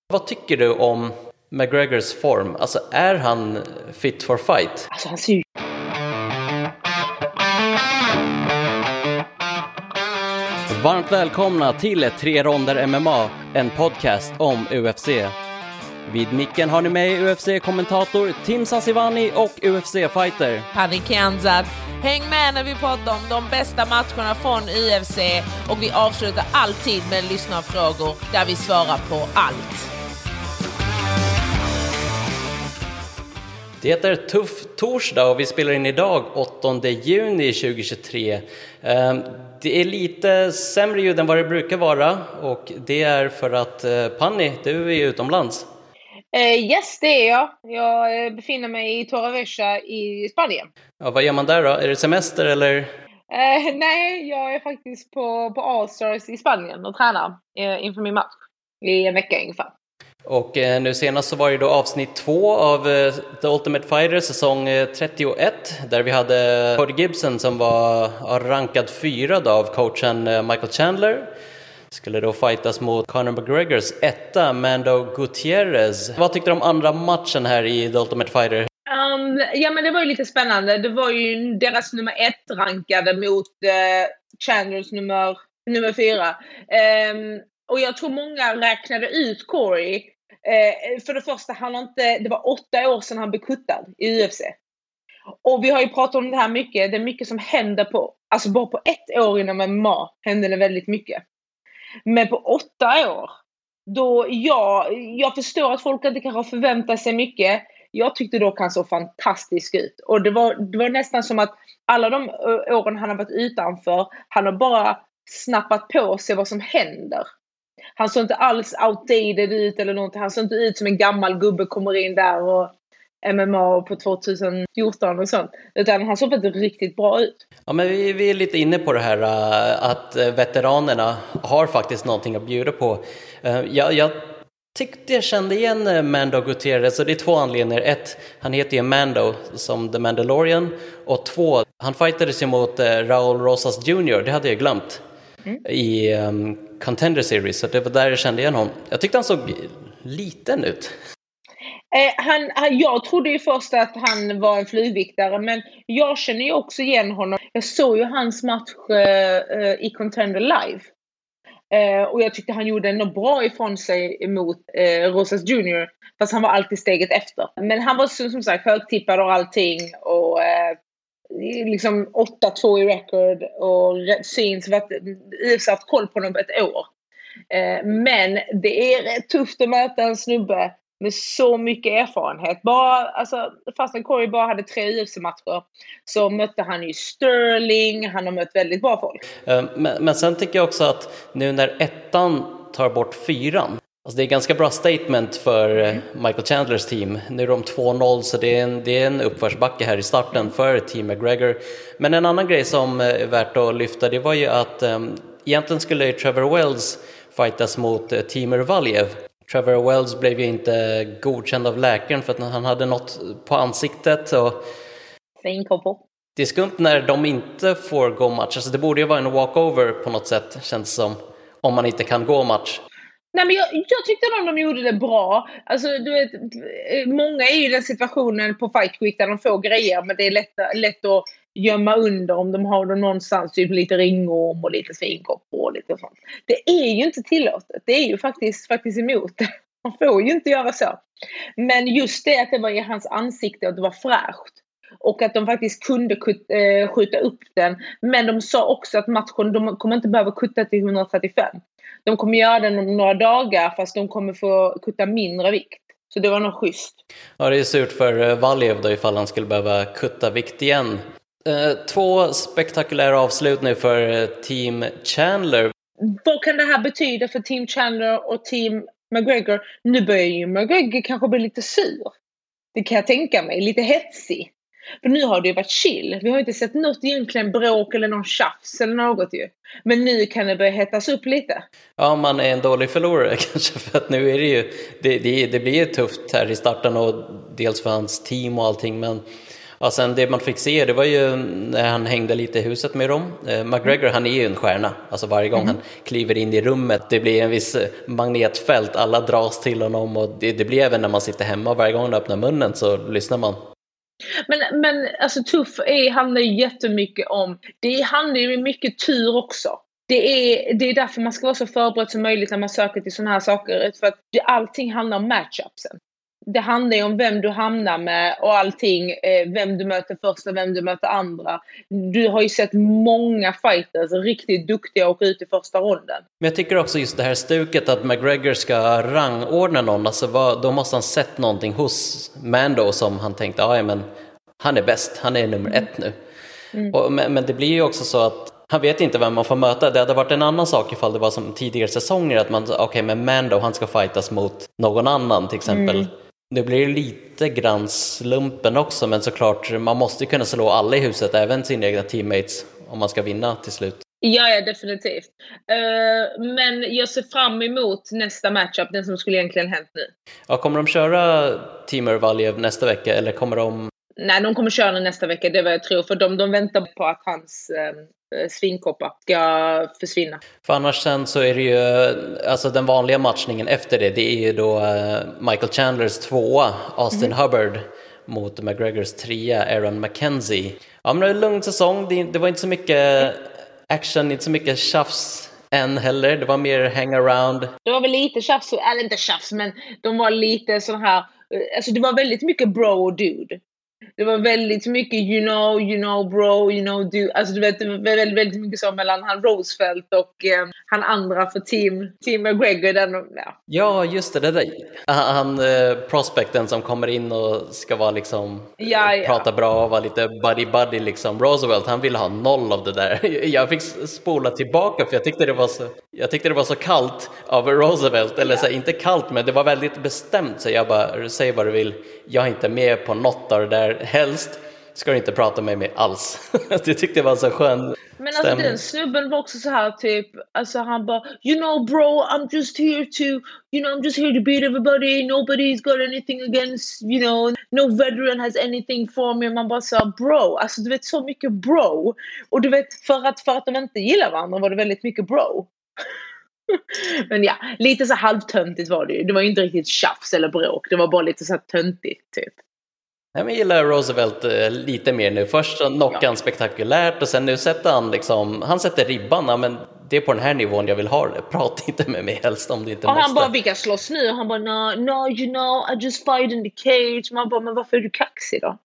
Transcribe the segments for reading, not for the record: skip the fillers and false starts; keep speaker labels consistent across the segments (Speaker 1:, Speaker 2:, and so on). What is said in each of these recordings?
Speaker 1: Vad tycker du om McGregors form? Alltså, är han fit for fight?
Speaker 2: Alltså han ser ju...
Speaker 1: Varmt välkomna till 3 ronder MMA, en podcast om UFC. Vid micken har ni med UFC-kommentator Tim Sansivani och UFC-fighter
Speaker 3: Hanni Kianzad. Häng med när vi pratar om de bästa matcherna från UFC och vi avslutar alltid med lyssnarfrågor där vi svarar på allt.
Speaker 1: Det är tuff torsdag och vi spelar in idag 8 juni 2023. Det är lite sämre ljud än vad det brukar vara och det är för att Panni, du är utomlands.
Speaker 2: Yes, det är jag. Jag befinner mig i Torrevieja i Spanien.
Speaker 1: Ja, vad gör man där då? Är det semester eller?
Speaker 2: Nej, jag är faktiskt på All-Stars i Spanien och tränar inför min match i en vecka ungefär.
Speaker 1: Och nu senast så var det då avsnitt 2 av The Ultimate Fighter säsong 31 där vi hade Cody Gibson som var rankad 4 då av coachen Michael Chandler. Skulle då fightas mot Conor McGregors etta Mando Gutierrez. Vad tyckte du om andra matchen här i The Ultimate Fighter?
Speaker 2: Ja, men det var ju lite spännande. Det var ju deras nummer 1 rankade mot Chandlers nummer 4. Och jag tror många räknade ut Corey. För det första, det var 8 år sedan han blev kuttad i UFC. Och vi har ju pratat om det här mycket. Det är mycket som händer alltså bara på 1 år inom MMA händer det väldigt mycket. Men på 8 år, då jag förstår att folk inte kanske förväntar sig mycket. Jag tyckte dock han så fantastisk ut. Och det var nästan som att alla de åren han har varit utanför, han har bara snappat på sig vad som händer. Han såg inte alls outdated ut eller någonting. Han såg inte ut som en gammal gubbe kommer in där och MMA på 2014 och sånt. Utan han såg faktiskt riktigt bra ut.
Speaker 1: Ja, men vi är lite inne på det här att veteranerna har faktiskt någonting att bjuda på. Jag tyckte jag kände igen Mando Gutierrez och det är 2 anledningar. 1, han heter ju Mando som The Mandalorian. Och 2, han fightades ju mot Raul Rosas Jr. Det hade jag glömt i Contender Series. Så det var där jag kände igen honom. Jag tyckte han såg liten ut.
Speaker 2: Jag trodde ju först att han var en flygviktare, men jag känner ju också igen honom. Jag såg ju hans match i Contender live. Och jag tyckte han gjorde något bra ifrån sig mot Rosas Jr. Fast han var alltid steget efter. Men han var som sagt högtippad och allting. Och liksom 8-2 i record. Och syns att UFC haft koll på honom på 1 år. Men det är tufft att möta en snubbe med så mycket erfarenhet. Fastän Corey bara hade 3 UFC-matcher så mötte han ju Sterling. Han har mött väldigt bra folk.
Speaker 1: Men sen tycker jag också att nu när 1:an tar bort 4:an, alltså det är ganska bra statement för Michael Chandlers team. Nu är de 2-0 så det är en uppförsbacke här i starten för Team McGregor. Men en annan grej som är värt att lyfta, det var ju att egentligen skulle Trevor Wells fightas mot Timur Valiev. Trevor Wells blev ju inte godkänd av läkaren för att han hade något på ansiktet. Och det är skumt när de inte får gå match. Alltså det borde ju vara en walkover på något sätt, känns som, om man inte kan gå match.
Speaker 2: Nej, men jag tyckte att de gjorde det bra. Alltså, du vet, många är ju i den situationen på Fight Week där de får grejer, men det är lätt att gömma under om de har dem någonstans, typ lite ringorm och lite svinkoppor och lite sånt. Det är ju inte tillåtet. Det är ju faktiskt emot. Man får ju inte göra så. Men just det att det var i hans ansikte och det var fräscht. Och att de faktiskt kunde skjuta upp den. Men de sa också att matchen, de kommer inte behöva kutta till 135. De kommer göra den om några dagar fast de kommer få kutta mindre vikt. Så det var nog schysst.
Speaker 1: Ja, det är surt för Valiev då ifall han skulle behöva kutta vikt igen. 2 spektakulära avslut nu för Team Chandler.
Speaker 2: Vad kan det här betyda för Team Chandler och Team McGregor? Nu börjar ju McGregor kanske bli lite sur. Det kan jag tänka mig. Lite hetsig. För nu har det ju varit chill. Vi har inte sett något egentligen bråk eller någon tjafs eller något ju. Men nu kan det börja hettas upp lite.
Speaker 1: Ja, man är en dålig förlorare kanske. För att nu är det ju... Det blir ju tufft här i starten och dels för hans team och allting. Men Ja, sen det man fick se, det var ju när han hängde lite i huset med dem. McGregor, han är ju en stjärna. Alltså varje gång han kliver in i rummet, det blir en viss magnetfält. Alla dras till honom och det blir även när man sitter hemma. Varje gång han öppnar munnen så lyssnar man.
Speaker 2: Men alltså Tuff handlar ju jättemycket om, det handlar ju mycket tur också. Det är därför man ska vara så förberedd som möjligt när man söker till sådana här saker. För att allting handlar om matchupsen. Det handlar ju om vem du hamnar med och allting, vem du möter först och vem du möter andra. Du har ju sett många fighters riktigt duktiga och ut i första ronden.
Speaker 1: Men jag tycker också just det här stuket att McGregor ska rangordna någon. Alltså då måste han sett någonting hos Mando som han tänkte, men han är bäst, han är nummer 1 nu. Men det blir ju också så att han vet inte vem man får möta. Det hade varit en annan sak ifall det var som tidigare säsonger att man, men Mando, han ska fightas mot någon annan till exempel. Nu blir det lite grann slumpen också, men såklart man måste kunna slå alla i huset, även sina egna teammates, om man ska vinna till slut.
Speaker 2: Ja, definitivt. Men jag ser fram emot nästa matchup, den som skulle egentligen hänt nu.
Speaker 1: Ja, kommer de köra Timur Valiev nästa vecka eller kommer de...
Speaker 2: Nej, de kommer köra nästa vecka, det var jag tror. För de väntar på att hans svinkoppa ska försvinna.
Speaker 1: För annars sen så är det ju, alltså den vanliga matchningen efter det är ju då Michael Chandlers 2:a, Austin Hubbard, mot McGregors 3:a, Aaron McKenzie. Ja, men det är en lugn säsong, det var inte så mycket action, inte så mycket tjafs än heller. Det var mer hangaround. Det
Speaker 2: var väl lite tjafs, eller inte tjafs, men de var lite sån här, alltså det var väldigt mycket bro och dude. Det var väldigt mycket you know bro, you know dude. Alltså du vet, det var väldigt, väldigt mycket så mellan han Roosevelt och han andra för team McGregor.
Speaker 1: Ja, just det där. Han prospekten som kommer in och ska vara liksom prata bra och vara lite buddy liksom. Roosevelt, han ville ha 0 av det där. Jag fick spola tillbaka för jag tyckte det var så kallt av Roosevelt, eller så inte kallt, men det var väldigt bestämt, så jag bara, säg vad du vill, jag är inte med på något av det där, helst ska du inte prata med mig alls. Det tyckte jag var så skön.
Speaker 2: Men alltså den snubben var också så här typ, alltså han bara, you know bro, I'm just here to beat everybody, nobody's got anything against, no veteran has anything for me. Man bara sa bro, alltså du vet så mycket bro. Och du vet för att de inte gillar varandra var det väldigt mycket bro. Men ja, lite så halvtöntigt var det ju. Det var ju inte riktigt tjafs eller bråk, det var bara lite så här töntigt typ.
Speaker 1: Jag gillar Roosevelt lite mer nu. Först så knockade han spektakulärt och sen nu sätter han liksom, han sätter ribban, men det är på den här nivån jag vill ha det. Prata inte med mig helst om det inte måste.
Speaker 2: Och han bara, vilka slåss nu? Och han bara, no, I just fight in the cage. Man bara, men varför är du kaxig då?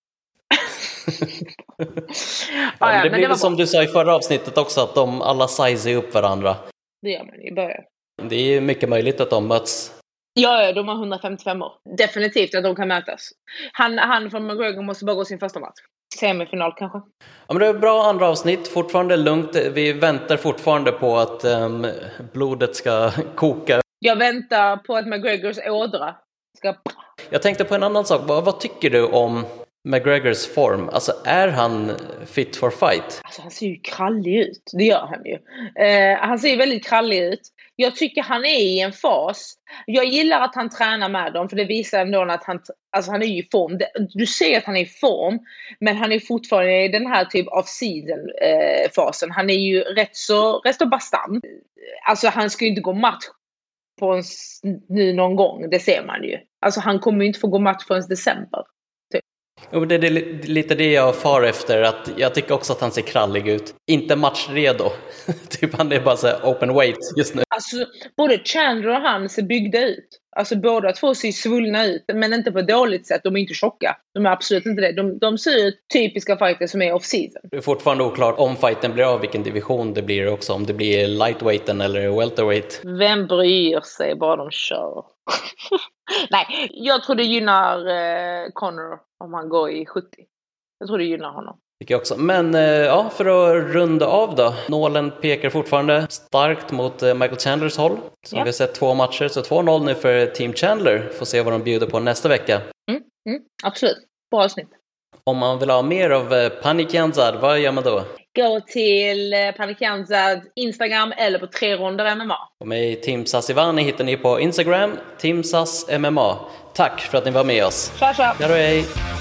Speaker 1: Det blir väl som du sa i förra avsnittet också, att de alla sizer upp varandra.
Speaker 2: Det gör man i början.
Speaker 1: Det är mycket möjligt att de möts.
Speaker 2: Ja, de har 155 år. Definitivt att de kan mötas. Han från McGregor måste bara gå sin första match. Semifinal kanske.
Speaker 1: Ja, men det är bra andra avsnitt. Fortfarande lugnt. Vi väntar fortfarande på att blodet ska koka.
Speaker 2: Jag väntar på att McGregors ådra ska...
Speaker 1: Jag tänkte på en annan sak. Vad tycker du om McGregors form? Alltså, är han fit for fight?
Speaker 2: Alltså, han ser ju krallig ut. Det gör han ju. Han ser ju väldigt krallig ut. Jag tycker han är i en fas. Jag gillar att han tränar med dem, för det visar ändå att han är i form. Du ser att han är i form, men han är fortfarande i den här typ av season-fasen. Han är ju rätt så bastant. Alltså han ska ju inte gå match på en nu någon gång, det ser man ju. Alltså han kommer ju inte få gå match förrän december.
Speaker 1: Och det är lite det jag far efter, att jag tycker också att han ser krallig ut. Inte matchredo. Typ han är bara så här open weight just nu.
Speaker 2: Alltså både Chandler och han ser byggda ut. Alltså båda två ser svullna ut, men inte på ett dåligt sätt. De är inte tjocka. De är absolut inte det. De ser ut typiska fighters som är off-season.
Speaker 1: Det är fortfarande oklart om fighten blir av, vilken division det blir också. Om det blir lightweighten eller welterweight.
Speaker 2: Vem bryr sig, bara de kör. Nej, jag tror det gynnar Conor om han går i 70. Jag tror det gynnar honom.
Speaker 1: Tycker jag också. Men ja, för att runda av då. Nålen pekar fortfarande starkt mot Michael Chandlers håll. Så vi har sett 2 matcher, så 2-0 nu för Team Chandler. Får se vad de bjuder på nästa vecka.
Speaker 2: Absolut, bra avsnitt.
Speaker 1: Om man vill ha mer av Panikianzad, vad gör man då?
Speaker 2: Gå till Panikianzad Instagram eller på 3 ronder MMA.
Speaker 1: Och mig, Tim Sassivani, hittar ni på Instagram, Tim Sass MMA. Tack för att ni var med oss.
Speaker 2: Tja, tja.
Speaker 1: Ja, då, hej.